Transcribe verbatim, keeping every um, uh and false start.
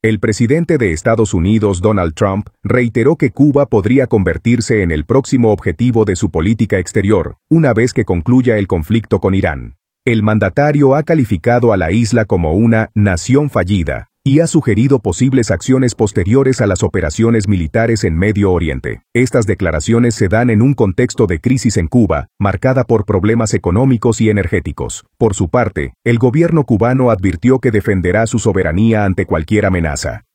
El presidente de Estados Unidos, Donald Trump, reiteró que Cuba podría convertirse en el próximo objetivo de su política exterior, una vez que concluya el conflicto con Irán. El mandatario ha calificado a la isla como una nación fallida y ha sugerido posibles acciones posteriores a las operaciones militares en Medio Oriente. Estas declaraciones se dan en un contexto de crisis en Cuba, marcada por problemas económicos y energéticos. Por su parte, el gobierno cubano advirtió que defenderá su soberanía ante cualquier amenaza.